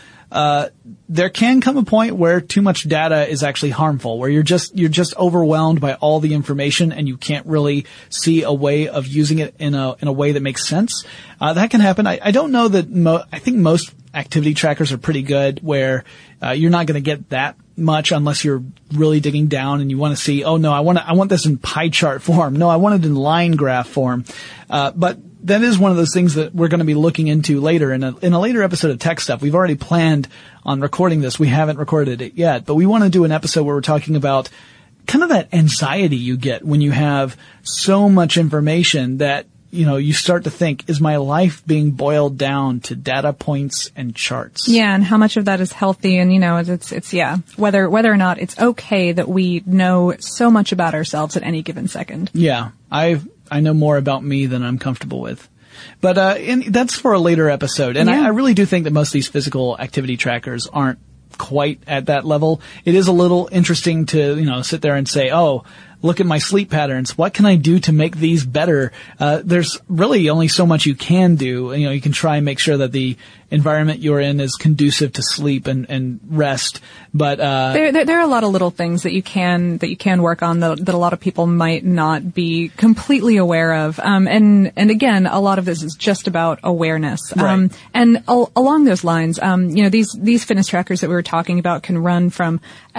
There can come a point where too much data is actually harmful, where you're just overwhelmed by all the information and you can't really see a way of using it in a way that makes sense. That can happen. I don't know that I think most activity trackers are pretty good where, you're not going to get that much unless you're really digging down and you want to see, oh no, I want this in pie chart form. No, I want it in line graph form. But that is one of those things that we're going to be looking into later in a later episode of Tech Stuff. We've already planned on recording this. We haven't recorded it yet, but we want to do an episode where we're talking about kind of that anxiety you get when you have so much information that, you start to think, is my life being boiled down to data points and charts? Yeah, and how much of that is healthy, and it's whether or not it's okay that we know so much about ourselves at any given second. Yeah, I know more about me than I'm comfortable with. But that's for a later episode. And I really do think that most of these physical activity trackers aren't quite at that level. It is a little interesting to, sit there and say, oh, look at my sleep patterns. What can I do to make these better? There's really only so much you can do. You can try and make sure that the environment you're in is conducive to sleep and rest. But there are a lot of little things that you can work on that a lot of people might not be completely aware of. And again, a lot of this is just about awareness. Right. And along those lines, these fitness trackers that we were talking about can run from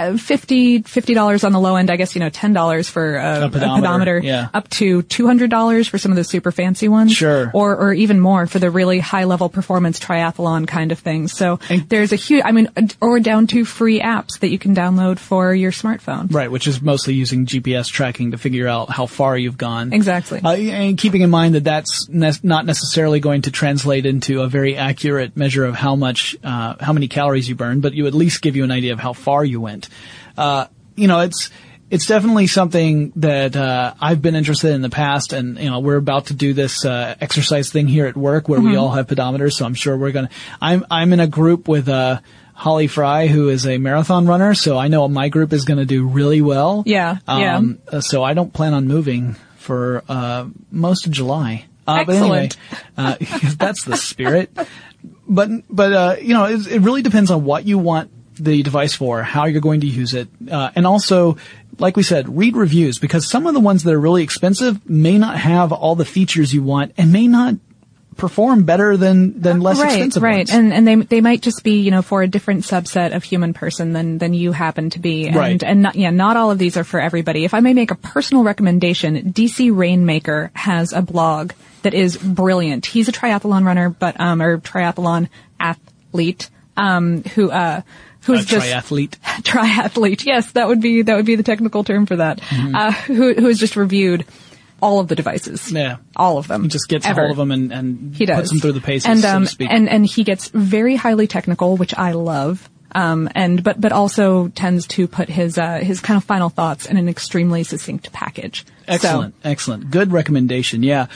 $50 on the low end, I guess, $10 for a pedometer, up to $200 for some of the super fancy ones. Sure. Or even more for the really high level performance triathlon kind of things. So there's a huge, or down to free apps that you can download for your smartphone. Right, which is mostly using GPS tracking to figure out how far you've gone. Exactly. And keeping in mind that that's not necessarily going to translate into a very accurate measure of how many calories you burned, but you at least give you an idea of how far you went. it's definitely something that I've been interested in the past, and we're about to do this exercise thing here at work where we all have pedometers. So I'm sure we're gonna. I'm in a group with Holly Fry, who is a marathon runner, so I know my group is going to do really well. Yeah. So I don't plan on moving for most of July. Excellent. But anyway, that's the spirit. But it really depends on what you want the device for, how you're going to use it, and also, like we said, read reviews, because some of the ones that are really expensive may not have all the features you want and may not perform better than less expensive ones. And they might just be, for a different subset of human person than you happen to be. And not all of these are for everybody. If I may make a personal recommendation, DC Rainmaker has a blog that is brilliant. He's a triathlon runner, but or triathlon athlete, who's just triathlete. Yes, that would be the technical term for that. Who has just reviewed all of the devices. Yeah. All of them. He just gets a hold of them and he puts them through the paces, so to speak. And he gets very highly technical, which I love. But also tends to put his kind of final thoughts in an extremely succinct package. Excellent. Good recommendation. Yeah.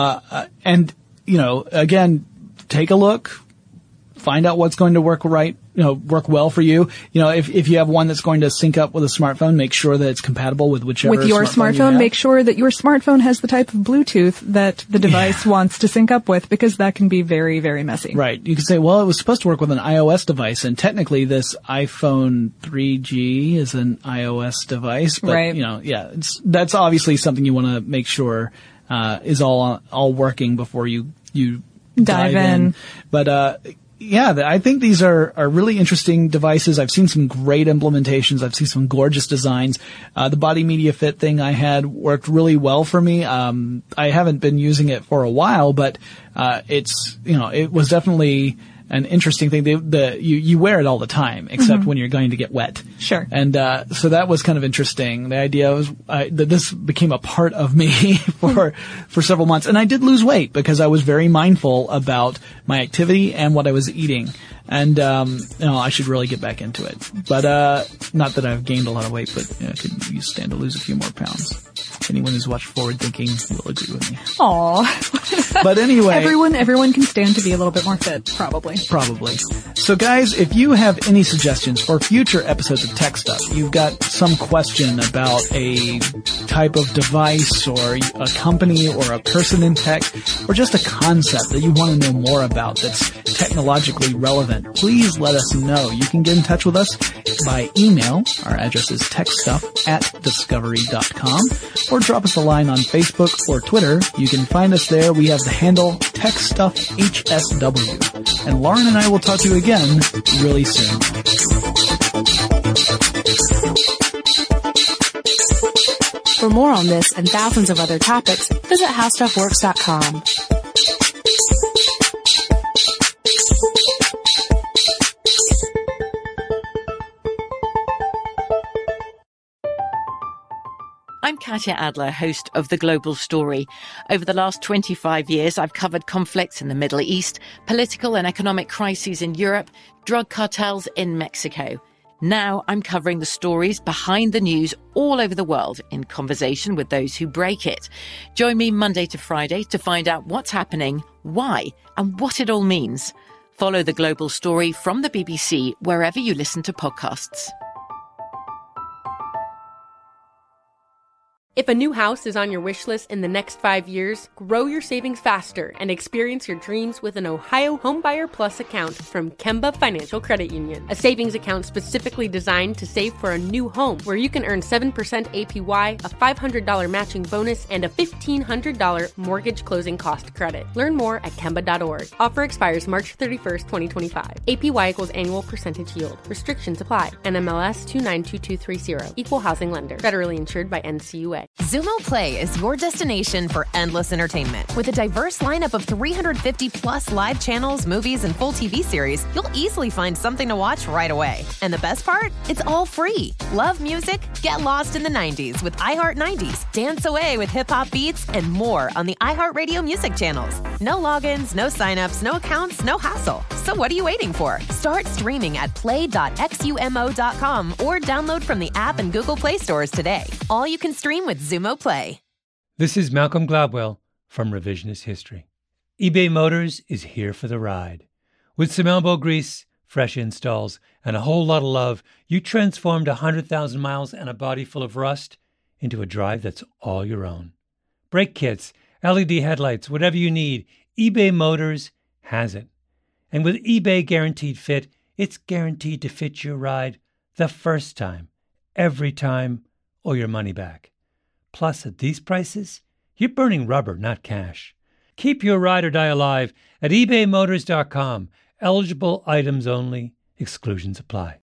Again, take a look, find out what's going to work work well for you. If you have one that's going to sync up with a smartphone, make sure that it's compatible with whichever With your smartphone, make sure that your smartphone has the type of Bluetooth that the device wants to sync up with, because that can be very, very messy. Right. You can say, well, it was supposed to work with an iOS device, and technically this iPhone 3G is an iOS device, but right. That's obviously something you want to make sure is all working before you dive in. But I think these are really interesting devices. I've seen some great implementations. I've seen some gorgeous designs. The Body Media Fit thing I had worked really well for me. I haven't been using it for a while, but it was definitely an interesting thing. You wear it all the time, except when you're going to get wet. Sure. And so that was kind of interesting. The idea was that this became a part of me for several months, and I did lose weight because I was very mindful about my activity and what I was eating. And I should really get back into it. But not that I've gained a lot of weight, but I could stand to lose a few more pounds. Anyone who's watched Forward Thinking will agree with me. Aww. But anyway. Everyone can stand to be a little bit more fit, probably. So guys, if you have any suggestions for future episodes of Tech Stuff, you've got some question about a type of device or a company or a person in tech, or just a concept that you want to know more about that's technologically relevant, please let us know. You can get in touch with us by email. Our address is techstuff@discovery.com, or drop us a line on Facebook or Twitter. You can find us there. We have the handle TechStuffHSW. And Lauren and I will talk to you again really soon. For more on this and thousands of other topics, visit HowStuffWorks.com. I'm Katya Adler, host of The Global Story. Over the last 25 years, I've covered conflicts in the Middle East, political and economic crises in Europe, drug cartels in Mexico. Now I'm covering the stories behind the news all over the world in conversation with those who break it. Join me Monday to Friday to find out what's happening, why, and what it all means. Follow The Global Story from the BBC wherever you listen to podcasts. If a new house is on your wish list in the next 5 years, grow your savings faster and experience your dreams with an Ohio Homebuyer Plus account from Kemba Financial Credit Union. A savings account specifically designed to save for a new home, where you can earn 7% APY, a $500 matching bonus, and a $1,500 mortgage closing cost credit. Learn more at Kemba.org. Offer expires March 31st, 2025. APY equals annual percentage yield. Restrictions apply. NMLS 292230. Equal housing lender. Federally insured by NCUA. Xumo Play is your destination for endless entertainment. With a diverse lineup of 350 plus live channels, movies, and full TV series, you'll easily find something to watch right away. And the best part? It's all free. Love music? Get lost in the 90s with iHeart 90s. Dance away with hip-hop beats and more on the iHeartRadio music channels. No logins, no signups, no accounts, no hassle. So what are you waiting for? Start streaming at play.xumo.com or download from the app and Google Play stores today. All you can stream with Xumo Play. This is Malcolm Gladwell from Revisionist History. eBay Motors is here for the ride. With some elbow grease, fresh installs, and a whole lot of love, you transformed 100,000 miles and a body full of rust into a drive that's all your own. Brake kits, LED headlights, whatever you need, eBay Motors has it. And with eBay Guaranteed Fit, it's guaranteed to fit your ride the first time, every time, or your money back. Plus, at these prices, you're burning rubber, not cash. Keep your ride or die alive at ebaymotors.com. Eligible items only. Exclusions apply.